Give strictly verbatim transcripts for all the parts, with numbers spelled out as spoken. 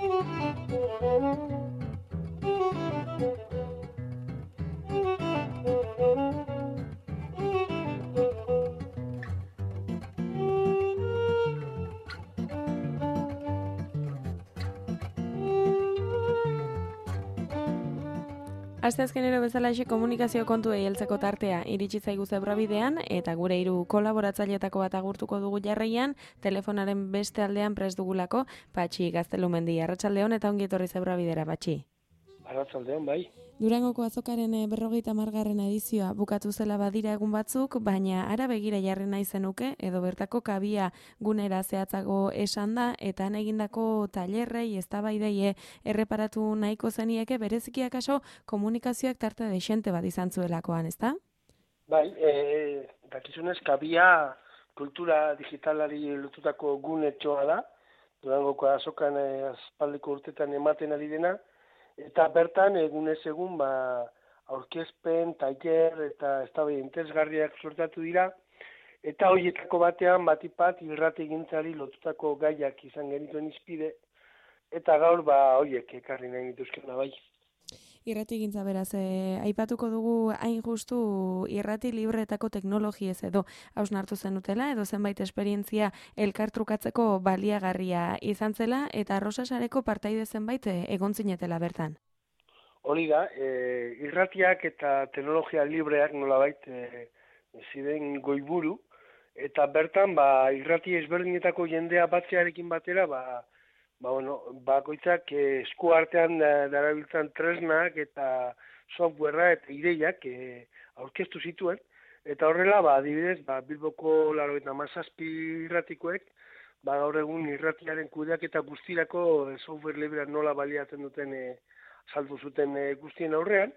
Asteazkenero bezalaxe komunikazio kontuei heltzeko tartea iritsi zaigu Zebrabidean eta gure hiru kolaboratzaileetako bat agurtuko dugu jarraian, telefonaren beste aldean prest dugulako, Patxi Gaztelumendi. Arratsaldeon eta ongi etorri Zebrabidera, Patxi. Arratsaldeon, bai. Durangoko azokaren berrogeita hamargarren edizioa bukatu zela badira egun batzuk, baina ara begira jarri nahi zenuke, edo bertako kabia gunera zehatzago esan da, eta han egindako tailerrei, eztabaidei erreparatu nahiko zenieke, bereziki akaso komunikazioak tarte dexente bat izan zuelakoan, ezta? Bai, e, dakizunez, kabia kultura digitalari lotutako gunetxoa da, Durangoko azokan e, aspaldiko urtetan ematen ari dena, eta bertan, egunez egun, ba, aurkezpen, tailer eta eztabaida interesgarriak suertatu dira, eta horietako batean batipat irratigintzari lotutako gaiak izan genituen izpide, eta gaur ba horiek ekarri nahi dituzkena bai. Irratigintza beraz, eh, aipatuko dugu hain justu irrati libreetako teknologiez edo hausnartu zenutela, edo zenbait esperientzia elkartrukatzeko baliagarria izan zela, eta Arrosasareko partaide zenbait egon zinetela bertan. Hori da, e, irratiak eta teknologia libreak nolabait e, ziren goiburu, eta bertan ba, irrati ezberdinetako jendea batzearekin batera, ba, Ba, bueno, bakoitzak eh, esku artean darabiltzan tresnak eta softwarea eta ideiak eh, aurkeztu zituen. Eta horrela, ba, adibidez, ba, Bilboko laurogeita hamazazpi irratikoek, ba, gaur egun irratiaren kudeak eta guztirako eh, software librea nola baliatzen duten eh, saldu zuten eh, guztien aurrean.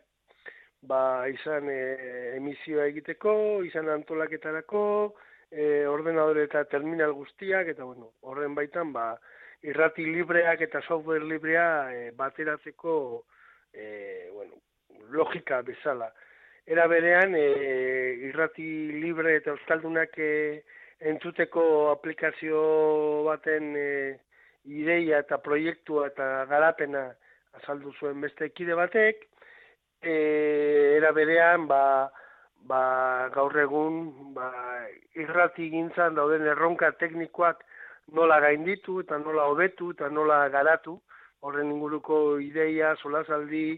Ba, izan eh, emisioa egiteko, izan antolaketarako, eh, ordenadore eta terminal guztiak, eta bueno, horren baitan, ba, irrati libreak eta software librea e, bateratzeko e, bueno, logika bezala. Era berean, e, irrati libre eta euskaldunak e, entzuteko aplikazio baten e, ideia eta proiektua eta garapena azaldu zuen beste kide batek. E, era berean, ba, ba, gaur egun ba, irrati gintzan dauden erronka teknikoak nola gainditu eta nola hobetu eta nola garatu, horren inguruko ideia, solasaldi,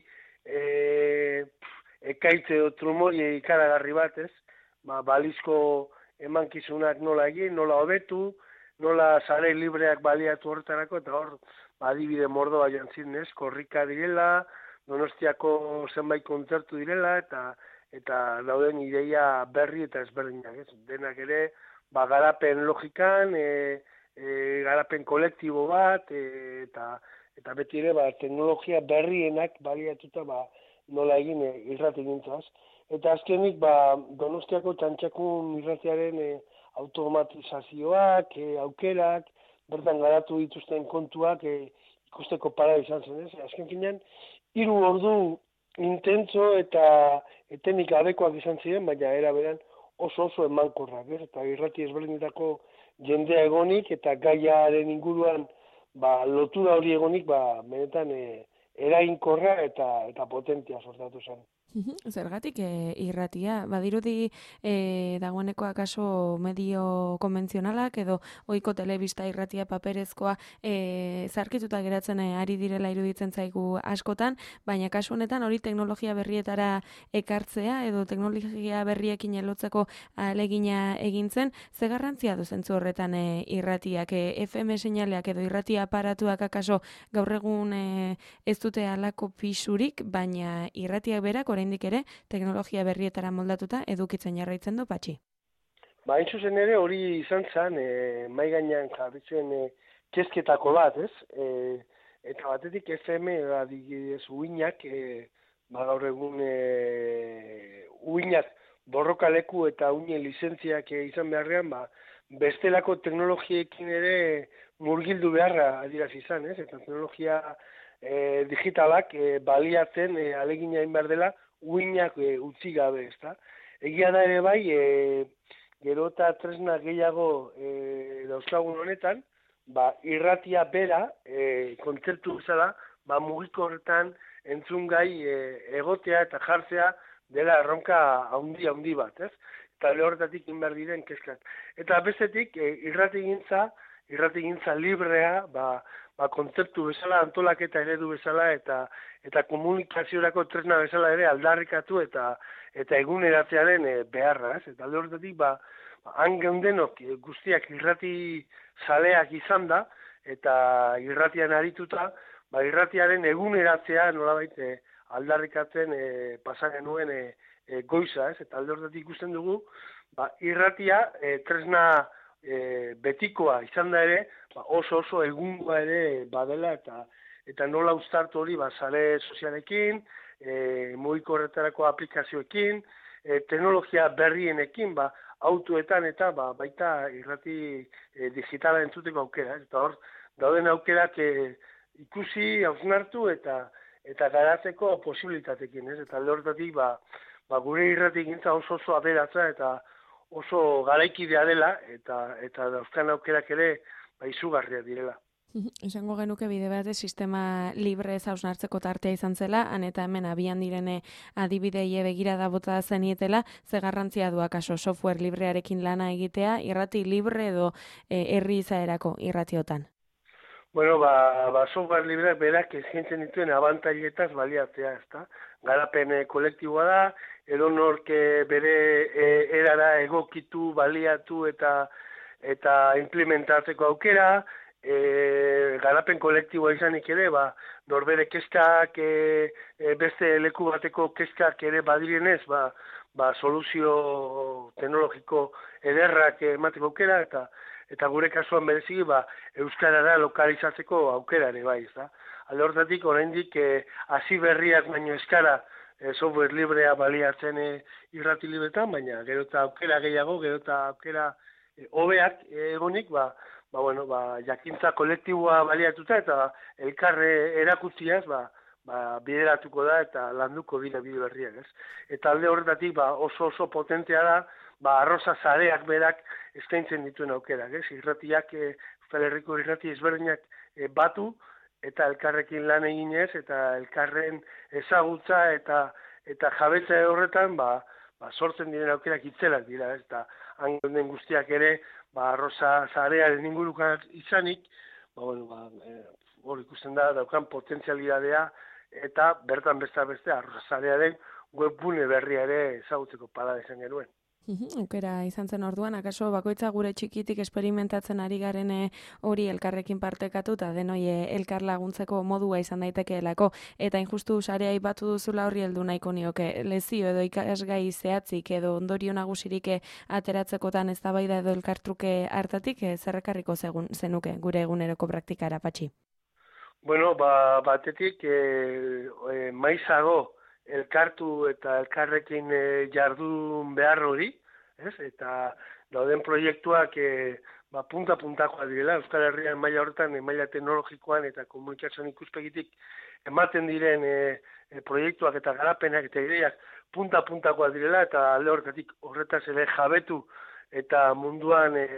e, ekaitze o trumoie ikaragarri bat, ez? Ba, balizko emankizunak nola egin, nola hobetu, nola sare libreak baliatu horretarako, eta hor, ba, adibide mordoa jantzin, ez? Korrika direla, Donostiako zenbait kontzertu direla, eta eta dauden ideia berri eta ezberdinak, ez? Denak ere, ba, garapen logikan, e, E, garapen kolektibo bat, e, eta eta beti ere ba, teknologia berrienak baliatuta ba, nola egin e, irratigintzaz. Eta azkenik ba, Donostiako Txantxakun irratiaren e, automatizazioak, e, aukerak, bertan garatu dituzten kontuak e, ikusteko para izan zen, ez? Azken finean, hiru ordu intentso eta etenik gabekoak izan ziren, baina era beran oso oso emankorrak, ez? Eta irrati ezberdinetako jendea egonik eta gaiaren inguruan ba, lotura hori egonik ba, benetan e, eraginkorra eta eta potentia sortatu zen. Zergatik e, irratia, badirudi e, dagoeneko akaso medio konbentzionalak edo ohiko telebista irratia paperezkoa e, zarkituta geratzen e, ari direla iruditzen zaigu askotan, baina kasu honetan hori teknologia berrietara ekartzea edo teknologia berriekin elotzeko ahalegina egintzen, ze garrantzia du zentzu horretan e, irratiak, e, F M seinaleak edo irratia aparatuak akaso gaur egun e, ez dute halako pisurik, baina irratiak berak oraindik ere teknologia berrietara moldatuta edukitzen jarraitzen du, Patxi. Ba, hain zuzen ere hori izan zen, e, mai gainean jarritzen e, kezketako bat, ez? E, eta batetik F M, adibidez, uinak, e, ba, gaur egun e, uinak borrokaleku eta uinen lizentziak e, izan beharrean, ba, bestelako teknologiekin ere murgildu beharra adierazi izan, ez? Eta teknologia e, digitalak e, baliatzen e, alegina egin behar dela uinak e, utzi gabe, ezta? Egia da ere bai, e, gero eta tresna gehiago e, dauzkagun honetan, ba, irratia bera, e, kontzeptu bezala, ba, mugiko horretan entzun gai e, egotea eta jartzea dela erronka handi handi bat, ez? Eta lehorretatik inbar diren kezkak. Eta bestetik, e, irratigintza, irratigintza librea, ba, ba, kontzeptu bezala, antolaketa eredu bezala, eta eta komunikaziorako tresna bezala ere aldarrikatu eta eta eguneratzearen e, beharra, ez? Eta lehorretatik, ba, han geundenok guztiak irrati zaleak izan da, eta irratian arituta, ba, irratiaren eguneratzea nolabait e, aldarrikatzen e, pasa genuen e, e, goiza, ez? Eta alde horretatik ikusten dugu, ba, irratia e, tresna e, betikoa izan da ere, ba, oso oso egungoa ere badela, eta eta nola uztartu hori ba, sare sozialekin, e, mugiko horretarako aplikazioekin, e, teknologia berrienekin, ba, autoetan eta ba, baita irrati e, digitala entzuteko aukera. Eta hor, dauden aukerak e, ikusi, hausnartu eta eta garatzeko posibilitatekin, ez? Eta alde horretatik, ba, ba, gure irrati gintza oso oso aberatza eta oso garaikidea dela, eta eta dauzkan aukerak ere ba, izugarriak direla. Esango genuke bide bat sistema libre ez hausnartzeko tartea izan zela, han eta hemen abian direne adibidei begirada bota zenietela, ze garrantzia du akaso software librearekin lana egitea, irrati libre edo e, herri izaerako irratiotan? Bueno, ba, ba software libreak berak eskaintzen dituen abantailetaz baliatzea, ezta? Garapen e, kolektiboa da, edonork bere e, erara egokitu, baliatu eta eta implementatzeko aukera, E, garapen kolektiboa izanik ere, ba, norbere kezkak, e, e, beste leku bateko kezkak ere badirenez, ba, ba, soluzio teknologiko ederrak emateko aukera, eta eta gure kasuan bereziki, ba, euskarara lokalizatzeko aukera ere bai, ezta? Alde horretatik, oraindik e, hasi berriak baino eskara e, software librea baliatzen e, irrati libretan, baina gero eta aukera gehiago, gero eta aukera e, hobeak e, egonik, ba, ba, bueno, ba, jakintza kolektiboa baliatuta eta elkarre erakutziaz, ba, ba, bideratuko da eta landuko dira bide berriak, ez? Eta alde horretatik, ba, oso oso potentea da, ba, arroza zareak berak eskaintzen dituen aukerak, ez? Irratiak, e, Euskal Herriko irrati ezberdinak e, batu, eta elkarrekin lan eginez, eta elkarren ezagutza eta eta jabetza horretan, ba, ba, sortzen diren aukerak itzelak dira, ez? Eta hangoen guztiak ere, ba, arroza zarearen ingurukan izanik, ba, bueno, ba, e, hor ikusten da, daukan potentzialidadea, eta bertan besta beste arroza zarearen webbune berria ere ezagutzeko pala izan genuen. Aukera izan zen orduan, akaso bakoitza gure txikitik experimentatzen ari garen hori elkarrekin partekatu eta denoi elkar laguntzeko modua izan daitekeelako. Eta injustu sareai batu duzula horri heldu nahiko nioke. Lezio edo ikasgai zehatzik edo ondorio nagusirik ateratzekotan eztabaida edo elkartruke hartatik zerrekarriko zegun zenuke gure eguneroko praktikara, Patxi? Bueno, ba, batetik e, e, maizago elkartu eta elkarrekin e, jardun behar hori, ez? Eta dauden proiektuak e, ba, punta-puntakoa direla, Euskal Herrian maila horretan, e, maila teknologikoan eta komunikazioan ikuspegitik ematen diren e, e, proiektuak eta garapenak eta ideiak punta-puntakoa direla, eta alde horretatik horretaz ere jabetu eta munduan e,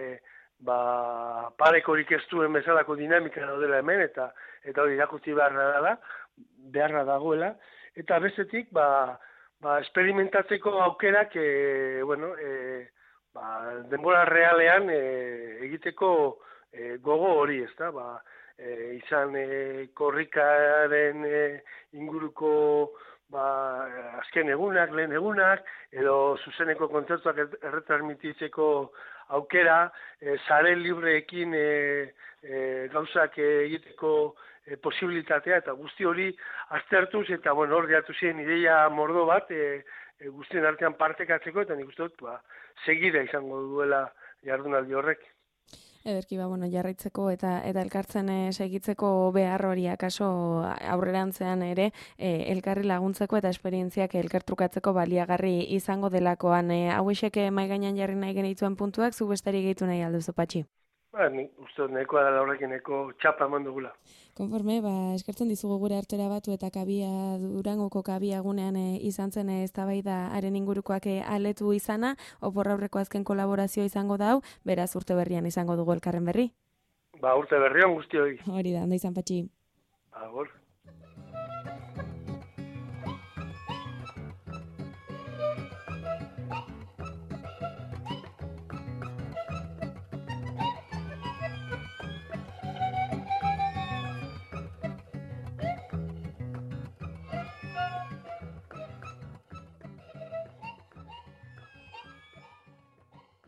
ba, parekorik ez duen bezalako dinamika daudela hemen, eta eta hori irakusti beharra dela, beharra dagoela, eta bestetik, ba, ba, experimentatzeko aukerak, e, bueno, e, ba, denbora realean e, egiteko e, gogo hori, ez da, ba, e, izan e, korrikaren e, inguruko ba, azken egunak, lehen egunak, edo zuzeneko kontzertuak erretransmititzeko aukera, e, sare libreekin e, e, gauzak egiteko E, posibilitatea, eta guzti hori aztertuz, eta bueno, hor gehiatu ziren ideia mordo bat, e, e, guztien artean partekatzeko, eta nik uste dut, ba, segida izango duela jardunaldi horrek. Ederki, ba, bueno, jarraitzeko eta eta elkartzen e, segitzeko behar hori akaso aurrerantzean ere e, elkarri laguntzeko eta esperientziak elkartrukatzeko baliagarri izango delakoan. E, hau esek mai gainean jarri nahi genituen puntuak, zu besterik gehitu nahi alduzu, Patxi? Ba, nik uste dut nekoa dela horrekin neko txapa eman dugula. Konforme, ba, eskertzen dizugu gure artera batu eta kabia Durangoko kabia gunean e, izan zen eztabaida haren ingurukoak e, aletu izana, opor aurreko azken kolaborazioa izango da hau, beraz urte berrian izango dugu elkarren berri. Ba, urte berrion guztioi. Hori da, ondo izan Patxi. Agur.